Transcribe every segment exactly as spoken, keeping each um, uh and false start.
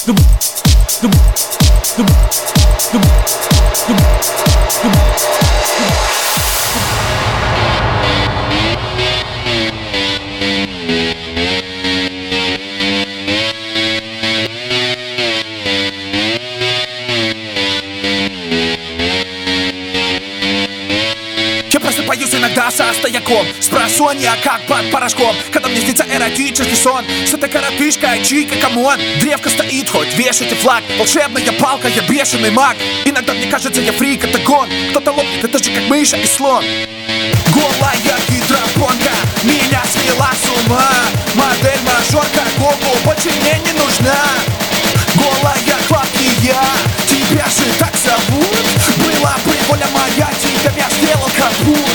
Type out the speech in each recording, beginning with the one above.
Я просыпаюсь иногда со стояком, спросонья, как под порошком, когда мне снится эротический сон. С этой коротышкой, чика, камон. Древко стоит, хоть вешайте флаг. Волшебная палка, я бешеный маг. Иногда мне кажется, я фрик, это гон. Кто-то лопнет, это же как мыша и слон. Голая гидропонка меня свела с ума. Модель мажорка, Гогу больше мне не нужна. Голая хваткия, тебя же так зовут. Была бы воля моя, тебя я сделал капут.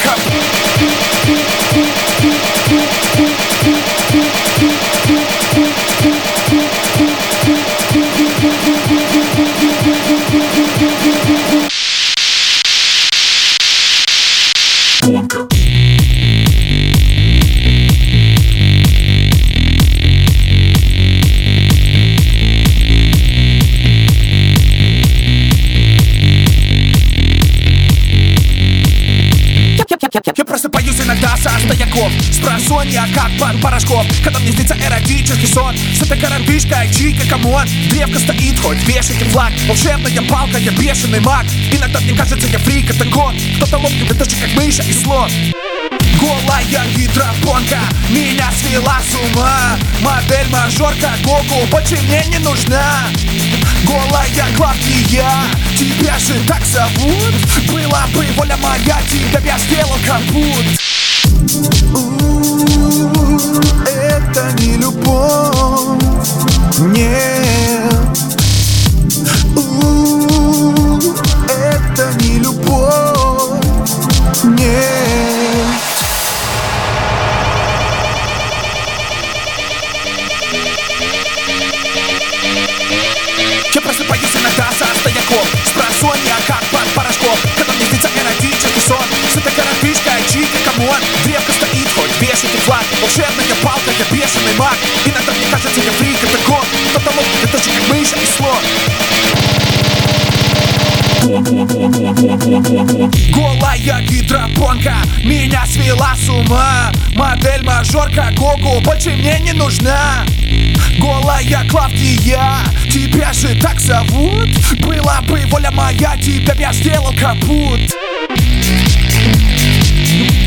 Я просыпаюсь иногда со стояков, спросонья, как под порошком, когда мне снится эротический сон. С этой коротышкой, чика, камон. Древко стоит, хоть вешайте флаг. Волшебная палка, я бешеный маг. Иногда мне кажется, я фрик, это гон. Кто-то лопнет, это же как мыша и слон. Голая гидропонка меня свела с ума. Модель мажорка, Гогу больше мне не нужна. Голая хваткия, тебя же так зовут. Была бы воля моя, тебя я сделал капут. У-у-у, это не любовь, нет. У-у-у, это не любовь, нет. Я просыпаюсь иногда со стояком, спросонья, как под порошком, когда мне снится эротический сон. С этой коротышкой, чика, камон. Древко стоит, хоть вешайте флаг. Волшебная палка, я бешеный маг. Иногда мне кажется, я фрик, это гон. Кто-то лопнет, это же как мыша и слон. Голая гидропонка меня свела с ума. Модель мажорка, Гогу больше мне не нужна. Голая хваткия, тебя же так зовут. Была бы воля моя, тебя я сделал капут.